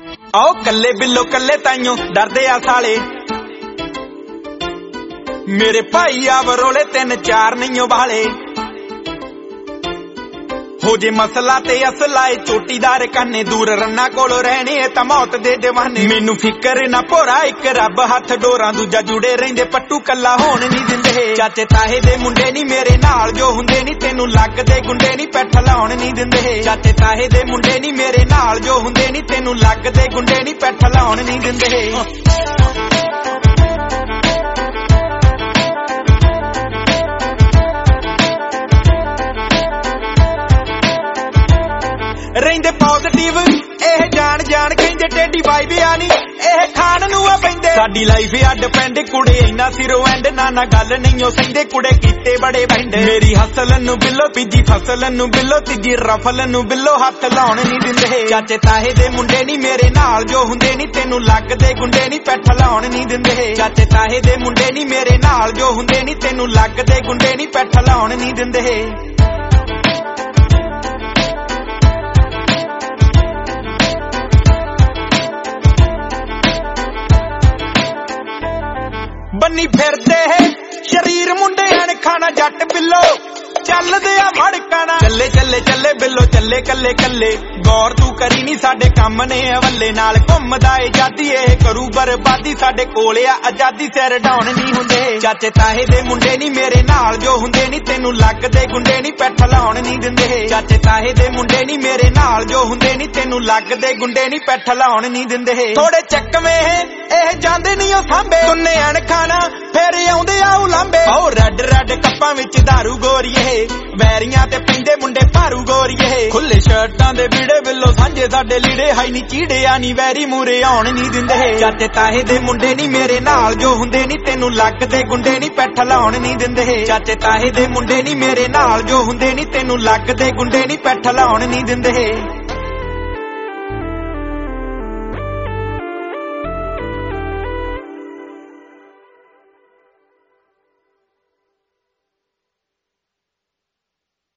आओ कल्ले बिल्लो कल्ले ताइयों डरदे आ साले मेरे भाई आवरोले 3-4 नहीं वाले हो जे मसला ते असलाए चोटीदार काने दूर रन्ना कोलो रहने तां मौत दे दीवाने मैनू फिकर ना भोरा एक रब हथ डोरां दूजा जुड़े रहिंदे पट्टू कल्ला होण नहीं दिंदे चाचे ताहे दे मुंडे नी मेरे नाल जो हुंदे नी तैनू लगदे गुंडे नी पैठ लाउण नहीं दिंदे चाचे ताहे दे मुंडे नी मेरे नाल जो हुंदे नी तैनू लगदे गुंडे नी पैठ लाउण नहीं दिंदे ਰਹਿੰਦੇ ਪੋਜ਼ਿਟਿਵ ਇਹ ਜਾਣ ਜਾਣ ਕਹਿੰਦੇ ਟੇਡੀ ਵਾਈਬ ਆਣੀ ਇਹ ਖਾਣ ਨੂੰ ਆ ਪੈਂਦੇ ਸਾਡੀ ਲਾਈਫ ਅੱਡ ਪੈਂਦੇ ਕੁੜੇ ਇੰਨਾ ਸਿਰੋਂ ਐਂਡ ਨਾ ਗੱਲ ਨਹੀਂ ਉਹ ਸਹਿੰਦੇ ਕੁੜੇ ਕੀਤੇ ਬੜੇ ਬੈਂਡੇ ਮੇਰੀ ਹਸਲ ਨੂੰ ਬਿੱਲੋ ਤੀਜੀ ਫਸਲ ਨੂੰ ਬਿੱਲੋ ਤੀਜੀ ਰਫਲ ਨੂੰ ਬਿੱਲੋ ਹੱਥ ਲਾਉਣ ਨਹੀਂ ਦਿੰਦੇ ਚਾਚੇ ਤਾਹੇ ਦੇ ਮੁੰਡੇ ਨਹੀਂ ਮੇਰੇ ਨਾਲ ਜੋ ਹੁੰਦੇ ਨਹੀਂ ਤੈਨੂੰ ਲੱਗਦੇ ਗੁੰਡੇ ਨਹੀਂ ਪੈਠ ਲਾਉਣ ਨਹੀਂ ਦਿੰਦੇ ਚਾਚੇ ਤਾਹੇ ਦੇ ਮੁੰਡੇ ਨਹੀਂ ਮੇਰੇ ਨਾਲ ਜੋ ਹੁੰਦੇ ਨਹੀਂ ਤੈਨੂੰ ਲੱਗਦੇ ਗੁੰਡੇ ਨਹੀਂ ਪੈਠ ਲਾਉਣ ਨਹੀਂ ਦਿੰਦੇ ਬੰਨੀ ਫਿਰਦੇ ਸ਼ਰੀਰ ਮੁੰਡੇ ਹਨ ਖਾਣਾ ਜੱਟ ਬਿੱਲੋ ਚੱਲਦੇ ਆ ਮੜਕਾਣਾ ਚੱਲੇ ਚੱਲੇ ਚੱਲੇ ਬਿੱਲੋ ਚੱਲੇ ਕੱਲੇ ਕੱਲੇ ਗੌਰ ਤੂੰ ਕਰੀ ਨਹੀਂ ਸਾਡੇ ਕੰਮ ਨੇ ਹਵੱਲੇ ਨਾਲ ਘੁੰਮਦਾ ਏ ਜਾਦੀ ਇਹ ਕਰੂ ਬਰਬਾਦੀ ਸਾਡੇ ਕੋਲ ਆ ਆਜ਼ਾਦੀ ਸਿਰ ਡਾਉਣ ਨਹੀਂ ਹੁੰਦੇ ਚਾਚੇ ਤਾਹੇ ਦੇ ਮੁੰਡੇ ਨਹੀਂ ਮੇਰੇ ਨਾਲ ਜੋ ਹੁੰਦੇ ਨਹੀਂ ਤੈਨੂੰ ਲੱਗਦੇ ਗੁੰਡੇ ਨਹੀਂ ਪੈਠ ਲਾਉਣ ਨਹੀਂ ਦਿੰਦੇ ਚਾਚੇ ਤਾਹੇ ਦੇ ਮੁੰਡੇ ਨਹੀਂ ਮੇਰੇ ਨਾਲ ਜੋ ਹੁੰਦੇ ਨਹੀਂ ਤੈਨੂੰ ਲੱਗਦੇ ਗੁੰਡੇ ਨਹੀਂ ਪੈਠ ਲਾਉਣ ਨਹੀਂ ਦਿੰਦੇ ਥੋੜੇ ਚੱਕਵੇਂ ਇਹ ਜਾਂਦੇ ਨਹੀਂ ਉਹ ਸਾਂਭੇ ਤੁੰਨੇ ਅਣ ਖਾਣਾ ਫੇਰ ਆਉਂਦੇ ਆ ਉਲਾਂਬੇ ਓ ਰੈੱਡ ਰੈੱਡ ਕੱਪਾਂ ਵਿੱਚ ਦਾਰੂ ਗੋਰੀਏ ਵੈਰੀਆਂ ਤੇ ਪੈਂਦੇ ਮੁੰਡੇ ਭਾਰੂ ਗੋਰੀਏ ਖੁੱਲੇ ਸ਼ਰਟਾਂ ਦੇ ਵੀੜੇ ਬਿੱਲੋ ਸਾਂਝੇ ਸਾਡੇ ਲੀੜੇ ਹਾਈ ਨੀ ਚੀੜਿਆ ਨੀ ਵੈਰੀ ਮੂਰੇ ਆਉਣ ਨਹੀਂ ਦਿੰਦੇ ਚਾਚੇ ਤਾਹੇ ਦੇ ਮੁੰਡੇ ਨਹੀਂ ਮੇਰੇ ਨਾਲ ਜੋ ਹੁੰਦੇ ਨਹੀਂ ਤੈਨੂੰ ਲੱਗਦੇ ਗੁੰਡੇ ਨਹੀਂ ਪੈਠ ਲਾਉਣ ਨਹੀਂ ਦਿੰਦੇ ਚਾਚੇ ਤਾਹੇ ਦੇ ਮੁੰਡੇ ਨਹੀਂ ਮੇਰੇ ਨਾਲ ਜੋ ਹੁੰਦੇ ਨਹੀਂ ਤੈਨੂੰ ਲੱਗਦੇ ਗੁੰਡੇ ਨਹੀਂ ਪੈਠ ਲਾਉਣ ਨਹੀਂ ਦਿੰਦੇ